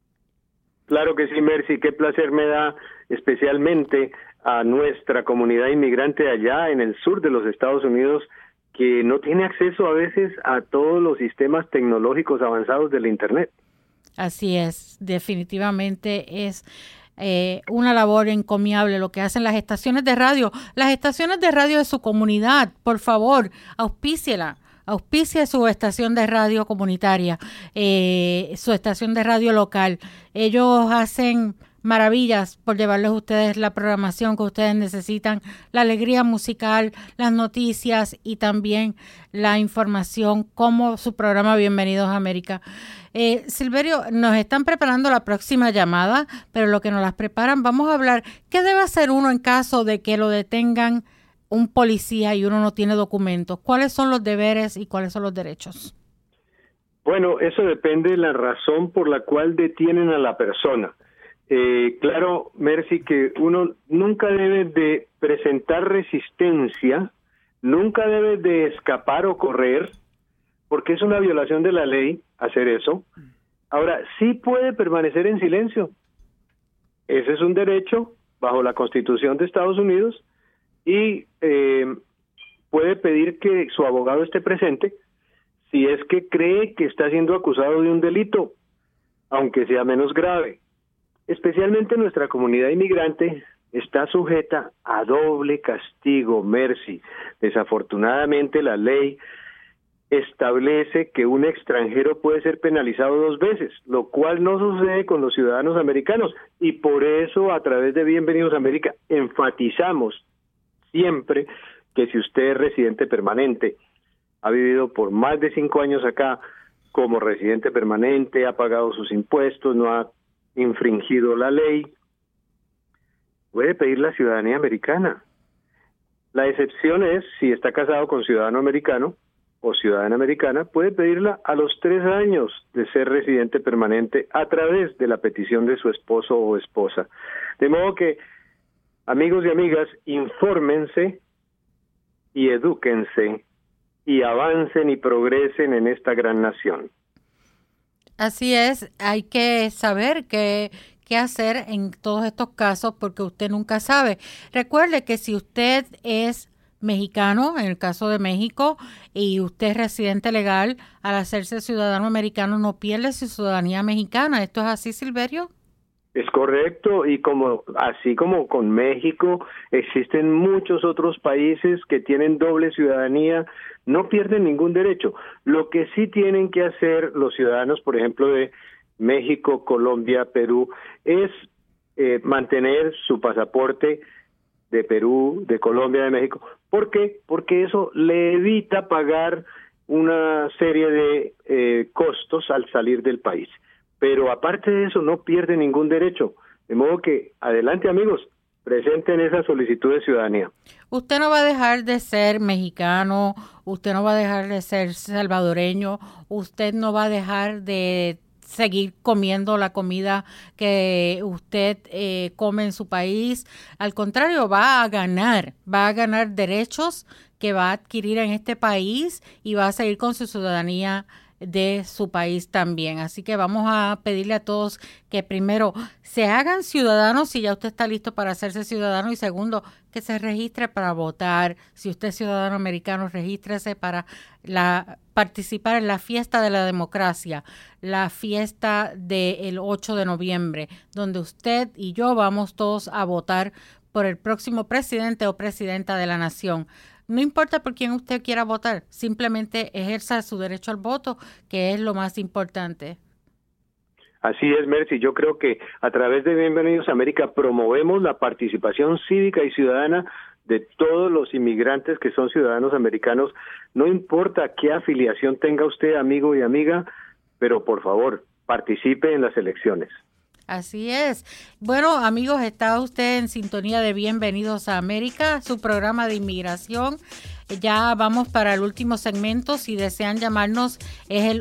Claro que sí, Mercy, qué placer me da especialmente a nuestra comunidad inmigrante allá en el sur de los Estados Unidos que no tiene acceso a veces a todos los sistemas tecnológicos avanzados del Internet. Así es, definitivamente es una labor encomiable lo que hacen las estaciones de radio. Las estaciones de radio de su comunidad, por favor, auspicie su estación de radio comunitaria, su estación de radio local. Ellos hacen maravillas por llevarles a ustedes la programación que ustedes necesitan, la alegría musical, las noticias y también la información como su programa Bienvenidos a América. Silverio, nos están preparando la próxima llamada, pero lo que nos las preparan, vamos a hablar, ¿qué debe hacer uno en caso de que lo detengan un policía y uno no tiene documentos? ¿Cuáles son los deberes y cuáles son los derechos? Bueno, eso depende de la razón por la cual detienen a la persona. Claro, Mercy, que uno nunca debe de presentar resistencia, nunca debe de escapar o correr, porque es una violación de la ley hacer eso. Ahora, sí puede permanecer en silencio. Ese es un derecho bajo la Constitución de Estados Unidos y puede pedir que su abogado esté presente si es que cree que está siendo acusado de un delito, aunque sea menos grave. Especialmente nuestra comunidad inmigrante está sujeta a doble castigo, Mercy. Desafortunadamente la ley establece que un extranjero puede ser penalizado 2 veces, lo cual no sucede con los ciudadanos americanos, y por eso a través de Bienvenidos a América enfatizamos siempre que si usted es residente permanente, ha vivido por más de 5 años acá como residente permanente, ha pagado sus impuestos, no ha infringido la ley, puede pedir la ciudadanía americana. La excepción es si está casado con ciudadano americano o ciudadana americana, puede pedirla a los 3 años de ser residente permanente a través de la petición de su esposo o esposa. De modo que, amigos y amigas, infórmense y edúquense y avancen y progresen en esta gran nación. Así es, hay que saber qué hacer en todos estos casos porque usted nunca sabe. Recuerde que si usted es mexicano, en el caso de México, y usted es residente legal, al hacerse ciudadano americano no pierde su ciudadanía mexicana. ¿Esto es así, Silverio? Es correcto, y así como con México, existen muchos otros países que tienen doble ciudadanía, no pierden ningún derecho. Lo que sí tienen que hacer los ciudadanos, por ejemplo, de México, Colombia, Perú, es mantener su pasaporte de Perú, de Colombia, de México. ¿Por qué? Porque eso le evita pagar una serie de costos al salir del país. Pero aparte de eso, no pierde ningún derecho. De modo que, adelante amigos, presenten esa solicitud de ciudadanía. Usted no va a dejar de ser mexicano, usted no va a dejar de ser salvadoreño, usted no va a dejar de seguir comiendo la comida que usted come en su país. Al contrario, va a ganar derechos que va a adquirir en este país y va a seguir con su ciudadanía de su país también. Así que vamos a pedirle a todos que primero se hagan ciudadanos si ya usted está listo para hacerse ciudadano, y segundo, que se registre para votar. Si usted es ciudadano americano, regístrese para participar en la fiesta de la democracia, la fiesta del 8 de noviembre, donde usted y yo vamos todos a votar por el próximo presidente o presidenta de la nación. No importa por quién usted quiera votar, simplemente ejerza su derecho al voto, que es lo más importante. Así es, Mercy. Yo creo que a través de Bienvenidos a América promovemos la participación cívica y ciudadana de todos los inmigrantes que son ciudadanos americanos. No importa qué afiliación tenga usted, amigo y amiga, pero por favor, participe en las elecciones. Así es. Bueno, amigos, está usted en sintonía de Bienvenidos a América, su programa de inmigración. Ya vamos para el último segmento. Si desean llamarnos, es el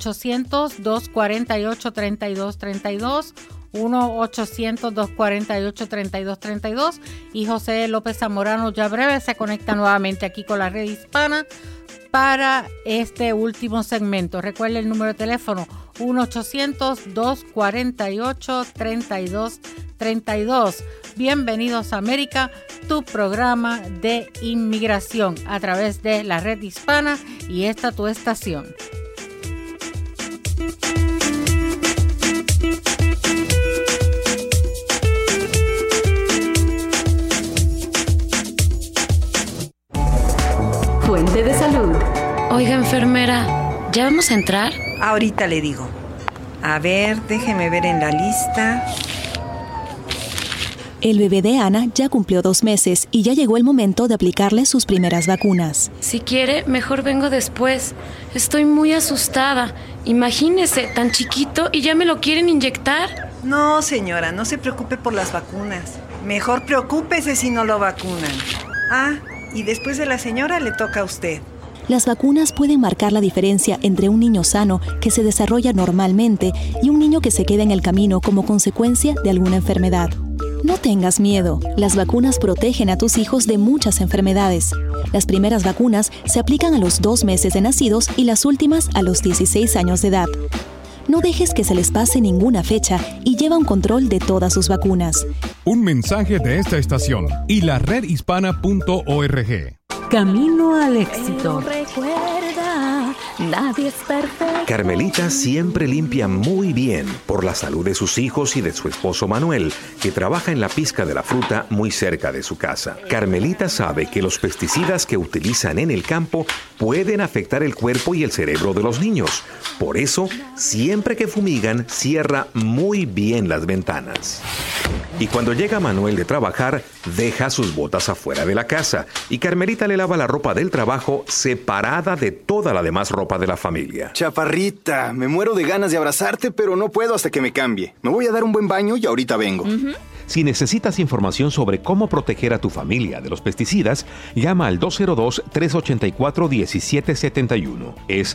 1-800-248-3232, 1-800-248-3232. Y José López Zamorano ya breve se conecta nuevamente aquí con la red hispana para este último segmento. Recuerde el número de teléfono 1-800-248-3232. Bienvenidos a América, tu programa de inmigración a través de la red hispana y esta tu estación. fuente de salud. Oiga, enfermera, ¿ya vamos a entrar? Ahorita le digo. A ver, déjeme ver en la lista. El bebé de Ana ya cumplió 2 meses y ya llegó el momento de aplicarle sus primeras vacunas. Si quiere, mejor vengo después. Estoy muy asustada. Imagínese, tan chiquito y ya me lo quieren inyectar. No, señora, no se preocupe por las vacunas. Mejor preocúpese si no lo vacunan. Ah, y después de la señora le toca a usted. Las vacunas pueden marcar la diferencia entre un niño sano que se desarrolla normalmente y un niño que se queda en el camino como consecuencia de alguna enfermedad. No tengas miedo, las vacunas protegen a tus hijos de muchas enfermedades. Las primeras vacunas se aplican a los 2 meses de nacidos y las últimas a los 16 años de edad. No dejes que se les pase ninguna fecha y lleva un control de todas sus vacunas. Un mensaje de esta estación y la redhispana.org. Camino al éxito. Recuerda, nadie es perfecto. Carmelita siempre limpia muy bien por la salud de sus hijos y de su esposo Manuel, que trabaja en la pizca de la fruta muy cerca de su casa. Carmelita sabe que los pesticidas que utilizan en el campo pueden afectar el cuerpo y el cerebro de los niños. Por eso, siempre que fumigan, cierra muy bien las ventanas. Y cuando llega Manuel de trabajar, deja sus botas afuera de la casa y Carmelita le lava la ropa del trabajo separada de toda la demás ropa de la familia. Chaparrita, me muero de ganas de abrazarte, pero no puedo hasta que me cambie. Me voy a dar un buen baño y ahorita vengo. Si necesitas información sobre cómo proteger a tu familia de los pesticidas, llama al 202-384-1771. Es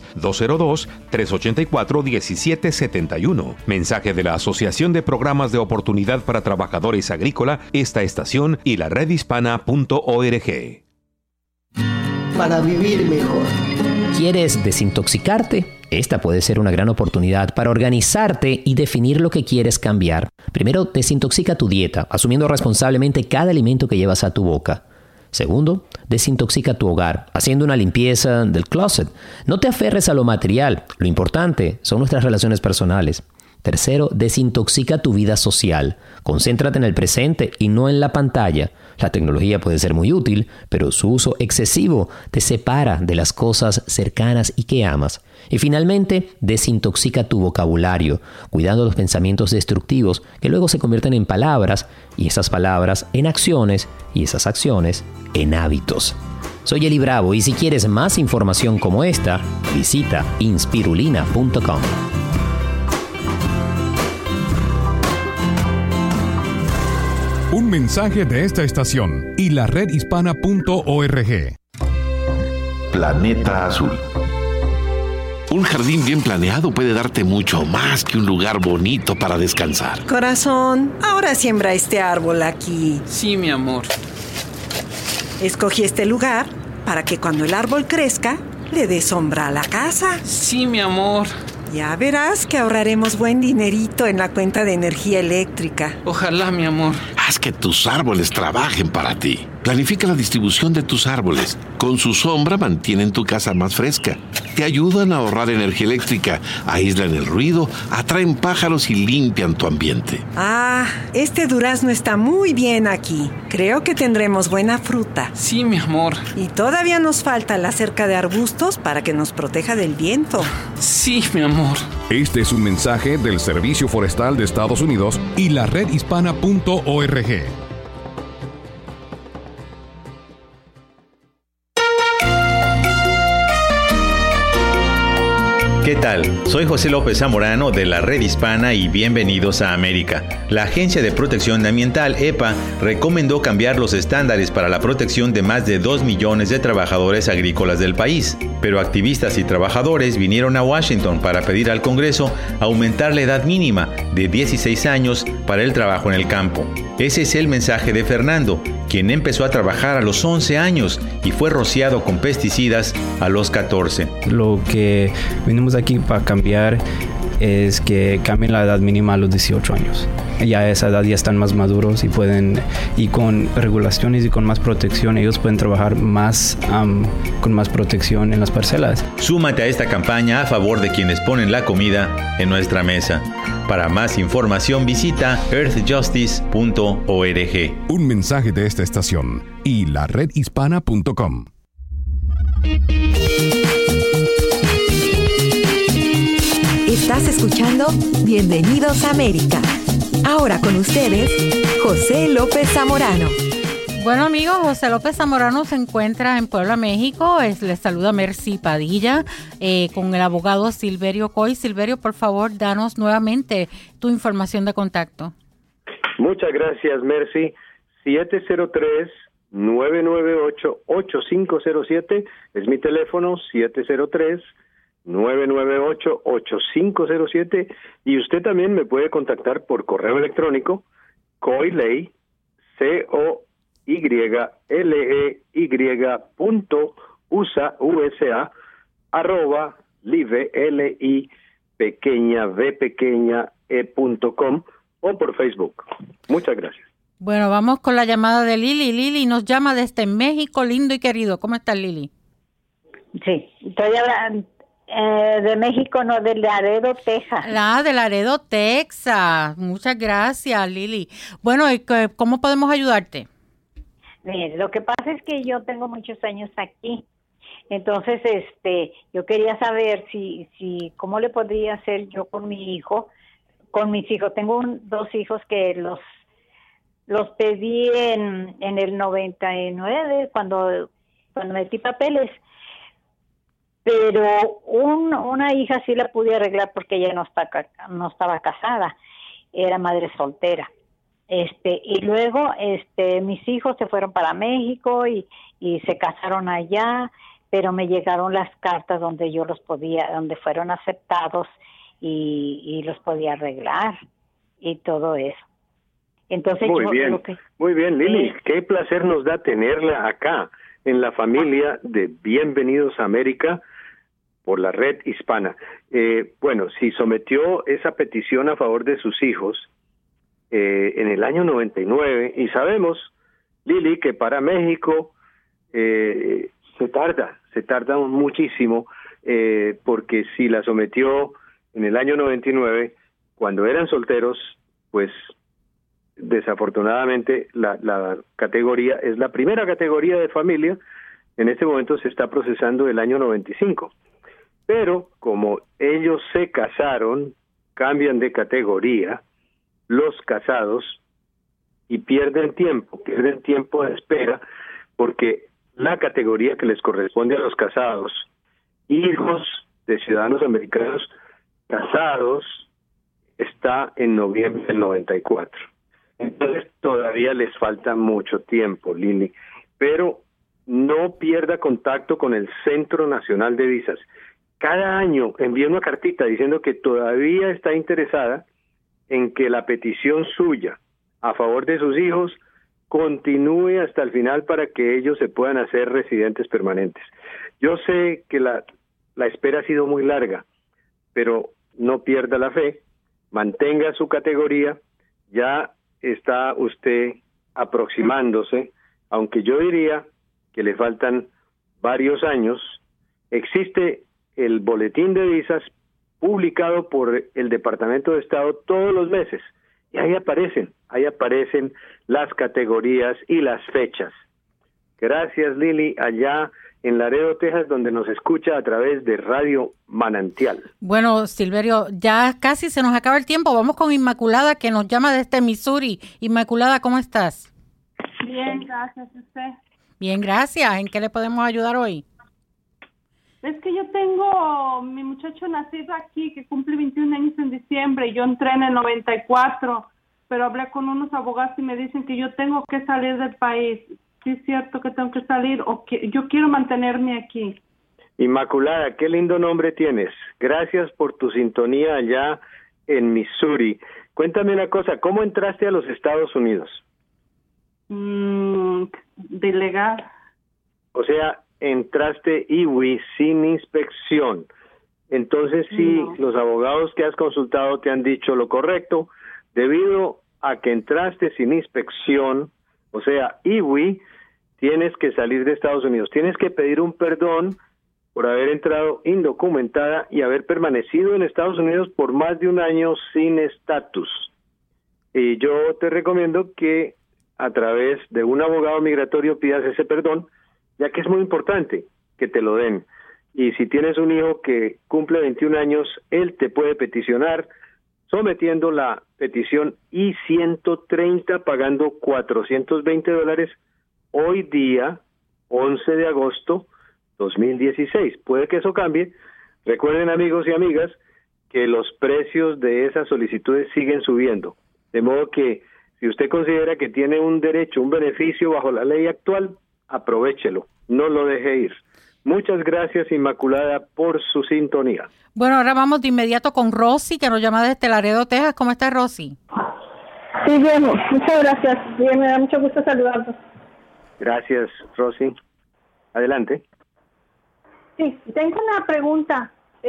202-384-1771. Mensaje de la Asociación de Programas de Oportunidad para Trabajadores Agrícola, esta estación y la redhispana.org. Para vivir mejor. ¿Quieres desintoxicarte? Esta puede ser una gran oportunidad para organizarte y definir lo que quieres cambiar. Primero, desintoxica tu dieta, asumiendo responsablemente cada alimento que llevas a tu boca. Segundo, desintoxica tu hogar, haciendo una limpieza del closet. No te aferres a lo material, lo importante son nuestras relaciones personales. Tercero, desintoxica tu vida social. Concéntrate en el presente y no en la pantalla. La tecnología puede ser muy útil, pero su uso excesivo te separa de las cosas cercanas y que amas. Y finalmente, desintoxica tu vocabulario, cuidando los pensamientos destructivos que luego se convierten en palabras, y esas palabras en acciones, y esas acciones en hábitos. Soy Eli Bravo y si quieres más información como esta, visita inspirulina.com. Un mensaje de esta estación y la redhispana.org. Planeta Azul. Un jardín bien planeado puede darte mucho más que un lugar bonito para descansar. Corazón, ahora siembra este árbol aquí. Sí, mi amor. Escogí este lugar para que cuando el árbol crezca, le dé sombra a la casa. Sí, mi amor. Ya verás que ahorraremos buen dinerito en la cuenta de energía eléctrica. Ojalá, mi amor. Haz que tus árboles trabajen para ti. Planifica la distribución de tus árboles. Con su sombra mantienen tu casa más fresca. Te ayudan a ahorrar energía eléctrica, aíslan el ruido, atraen pájaros y limpian tu ambiente. Ah, este durazno está muy bien aquí. Creo que tendremos buena fruta. Sí, mi amor. Y todavía nos falta la cerca de arbustos para que nos proteja del viento. Sí, mi amor. Este es un mensaje del Servicio Forestal de Estados Unidos y la redhispana.org. ¿Qué tal? Soy José López Zamorano de la Red Hispana y bienvenidos a América. La Agencia de Protección Ambiental, EPA, recomendó cambiar los estándares para la protección de más de 2 millones de trabajadores agrícolas del país. Pero activistas y trabajadores vinieron a Washington para pedir al Congreso aumentar la edad mínima de 16 años para el trabajo en el campo. Ese es el mensaje de Fernando, quien empezó a trabajar a los 11 años y fue rociado con pesticidas a los 14. Lo que venimos aquí para cambiar es que cambien la edad mínima a los 18 años. Ya a esa edad ya están más maduros y pueden, y con regulaciones y con más protección, ellos pueden trabajar más con más protección en las parcelas. Súmate a esta campaña a favor de quienes ponen la comida en nuestra mesa. Para más información visita earthjustice.org. Un mensaje de esta estación y la redhispana.com. Estás escuchando Bienvenidos a América. Ahora con ustedes, José López Zamorano. Bueno, amigos, José López Zamorano se encuentra en Puebla, México. Les saluda Mercy Padilla con el abogado Silverio Coy. Silverio, por favor, danos nuevamente tu información de contacto. Muchas gracias, Mercy. 703-998-8507 es mi teléfono, 703-998-8507, y usted también me puede contactar por correo electrónico, coyley, COYLEY.USA @live, @v.com o por Facebook. Muchas gracias. Bueno, vamos con la llamada de Lili. Lili nos llama desde México, lindo y querido. ¿Cómo estás, Lili? Sí, estoy hablando de México, no, de Laredo, Texas. De Laredo, Texas. Muchas gracias, Lili. Bueno, ¿cómo podemos ayudarte? Mire, lo que pasa es que yo tengo muchos años aquí. Entonces, yo quería saber si cómo le podría hacer yo con mi hijo, con mis hijos. Tengo dos hijos que los pedí en el 99 cuando metí papeles, pero una hija sí la pude arreglar porque ella no estaba casada, era madre soltera. Y luego mis hijos se fueron para México y se casaron allá, pero me llegaron las cartas donde donde fueron aceptados y los podía arreglar y todo eso. Entonces muy bien, Lili, qué placer nos da tenerla acá en la familia de Bienvenidos a América por la Red Hispana. Bueno, si sometió esa petición a favor de sus hijos en el año 99, y sabemos, Lili, que para México se tarda muchísimo, porque si la sometió en el año 99, cuando eran solteros, pues desafortunadamente la categoría es la primera categoría de familia. En este momento se está procesando el año 95, pero como ellos se casaron, cambian de categoría los casados y pierden tiempo de espera, porque la categoría que les corresponde a los casados, hijos de ciudadanos americanos casados, está en noviembre del 94. Entonces todavía les falta mucho tiempo, Lili, pero no pierda contacto con el Centro Nacional de Visas. Cada año envía una cartita diciendo que todavía está interesada en que la petición suya a favor de sus hijos continúe hasta el final para que ellos se puedan hacer residentes permanentes. Yo sé que la espera ha sido muy larga, pero no pierda la fe, mantenga su categoría. Ya está usted aproximándose, aunque yo diría que le faltan varios años. Existe el boletín de visas publicado por el Departamento de Estado todos los meses, y ahí aparecen las categorías y las fechas. Gracias, Lili, allá en Laredo, Texas, donde nos escucha a través de Radio Manantial. Bueno, Silverio, ya casi se nos acaba el tiempo. Vamos con Inmaculada, que nos llama desde Missouri. Inmaculada, ¿cómo estás? Bien, gracias. ¿Usted? Bien, gracias. ¿En qué le podemos ayudar hoy? Es que yo tengo mi muchacho nacido aquí, que cumple 21 años en diciembre, y yo entré en el 94, pero hablé con unos abogados y me dicen que yo tengo que salir del país. ¿Sí es cierto que tengo que salir o que yo quiero mantenerme aquí? Inmaculada, qué lindo nombre tienes. Gracias por tu sintonía allá en Missouri. Cuéntame una cosa, ¿cómo entraste a los Estados Unidos? De legal. O sea, entraste IWI sin inspección. Entonces, sí, los abogados que has consultado te han dicho lo correcto. Debido a que entraste sin inspección, o sea, IWI, tienes que salir de Estados Unidos. Tienes que pedir un perdón por haber entrado indocumentada y haber permanecido en Estados Unidos por más de un año sin estatus. Y yo te recomiendo que a través de un abogado migratorio pidas ese perdón, ya que es muy importante que te lo den. y si tienes un hijo que cumple 21 años, él te puede peticionar sometiendo la petición I-130 pagando $420 hoy día 11 de agosto 2016. Puede que eso cambie. Recuerden, amigos y amigas, que los precios de esas solicitudes siguen subiendo. De modo que si usted considera que tiene un derecho, un beneficio bajo la ley actual, aprovéchelo, no lo deje ir. Muchas gracias, Inmaculada, por su sintonía. Bueno, ahora vamos de inmediato con Rosy, que nos llama desde Laredo, Texas. ¿Cómo está, Rosy? Sí, bien, muchas gracias. Bien, me da mucho gusto saludarlos. Gracias, Rosy. Adelante. Sí, tengo una pregunta.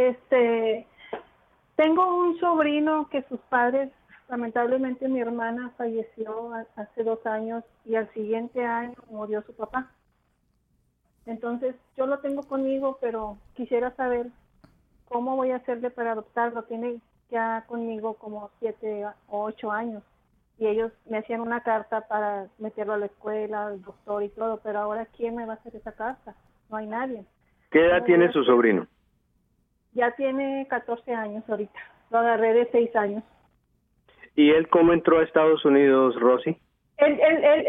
Tengo un sobrino que sus padres, lamentablemente mi hermana falleció hace 2 años y al siguiente año murió su papá. Entonces, yo lo tengo conmigo, pero quisiera saber cómo voy a hacerle para adoptarlo. Tiene ya conmigo como 7 o 8 años. Y ellos me hacían una carta para meterlo a la escuela, al doctor y todo, pero ahora ¿quién me va a hacer esa carta? No hay nadie. ¿Qué edad tiene su sobrino? Ya tiene 14 años ahorita. Lo agarré de 6 años. ¿Y él cómo entró a Estados Unidos, Rosy? Él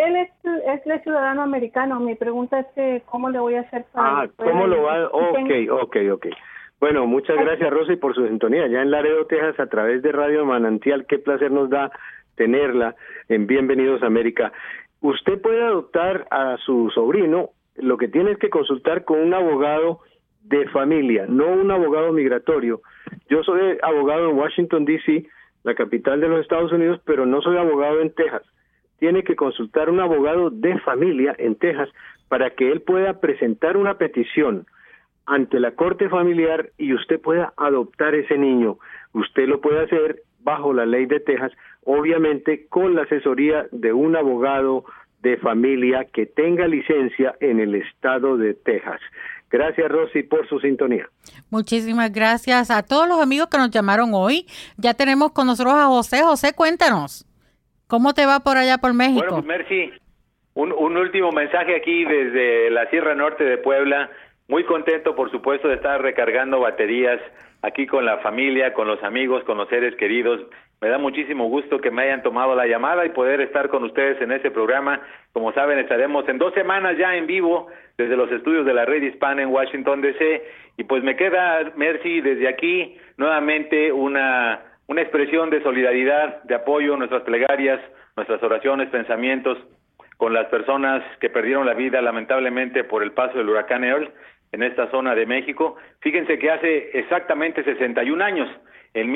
es ciudadano americano. Mi pregunta es que ¿cómo le voy a hacer para... ¿cómo lo va? Ok. Bueno, muchas gracias, Rosy, por su sintonía. Ya en Laredo, Texas, a través de Radio Manantial, qué placer nos da tenerla en Bienvenidos a América. Usted puede adoptar a su sobrino, lo que tiene es que consultar con un abogado de familia, no un abogado migratorio. Yo soy abogado en Washington, D.C., la capital de los Estados Unidos, pero no soy abogado en Texas. Tiene que consultar un abogado de familia en Texas para que él pueda presentar una petición ante la corte familiar y usted pueda adoptar ese niño. Usted lo puede hacer bajo la ley de Texas, obviamente con la asesoría de un abogado de familia que tenga licencia en el estado de Texas. Gracias, Rosy, por su sintonía. Muchísimas gracias a todos los amigos que nos llamaron hoy. Ya tenemos con nosotros a José. José, cuéntanos, ¿cómo te va por allá por México? Bueno, pues Mercy, un último mensaje aquí desde la Sierra Norte de Puebla. Muy contento, por supuesto, de estar recargando baterías aquí con la familia, con los amigos, con los seres queridos. Me da muchísimo gusto que me hayan tomado la llamada y poder estar con ustedes en este programa. Como saben, estaremos en 2 semanas ya en vivo desde los estudios de la Red Hispana en Washington, D.C. Y pues me queda, Mercy, desde aquí nuevamente una expresión de solidaridad, de apoyo, nuestras plegarias, nuestras oraciones, pensamientos con las personas que perdieron la vida lamentablemente por el paso del huracán Earl en esta zona de México. Fíjense que hace exactamente 61 años, en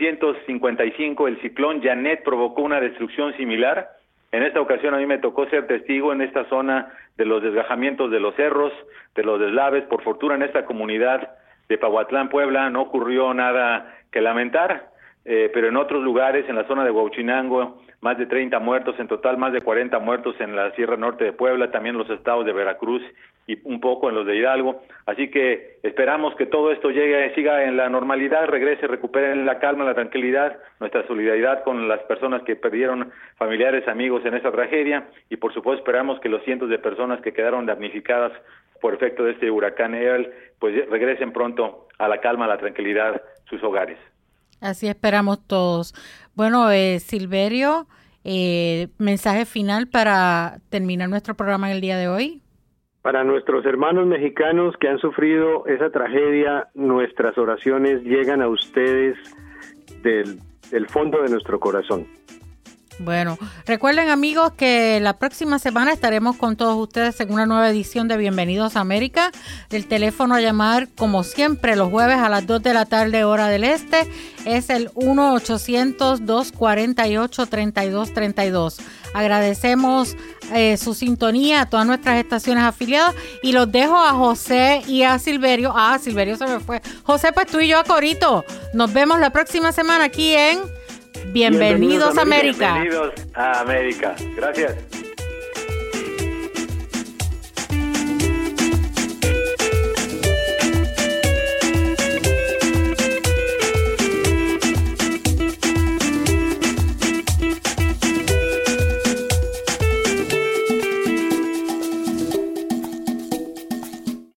1955, el ciclón Janet provocó una destrucción similar. En esta ocasión a mí me tocó ser testigo en esta zona de los desgajamientos de los cerros, de los deslaves. Por fortuna en esta comunidad de Pahuatlán, Puebla, no ocurrió nada que lamentar, pero en otros lugares, en la zona de Huauchinango, más de 30 muertos, en total más de 40 muertos en la Sierra Norte de Puebla, también los estados de Veracruz y un poco en los de Hidalgo. Así que esperamos que todo esto siga en la normalidad, regrese, recuperen la calma, la tranquilidad, nuestra solidaridad con las personas que perdieron familiares, amigos en esta tragedia, y por supuesto esperamos que los cientos de personas que quedaron damnificadas por efecto de este huracán Earl, pues regresen pronto a la calma, a la tranquilidad, sus hogares. Así esperamos todos. Bueno, Silverio, mensaje final para terminar nuestro programa en el día de hoy. Para nuestros hermanos mexicanos que han sufrido esa tragedia, nuestras oraciones llegan a ustedes del fondo de nuestro corazón. Bueno, recuerden amigos que la próxima semana estaremos con todos ustedes en una nueva edición de Bienvenidos a América. El teléfono a llamar, como siempre, los jueves a las 2 de la tarde, hora del este, es el 1-800-248-3232. Agradecemos su sintonía a todas nuestras estaciones afiliadas y los dejo a José y a Silverio. Silverio se me fue. José, pues tú y yo a corito. Nos vemos la próxima semana aquí en Bienvenidos a América. Bienvenidos a América. Gracias.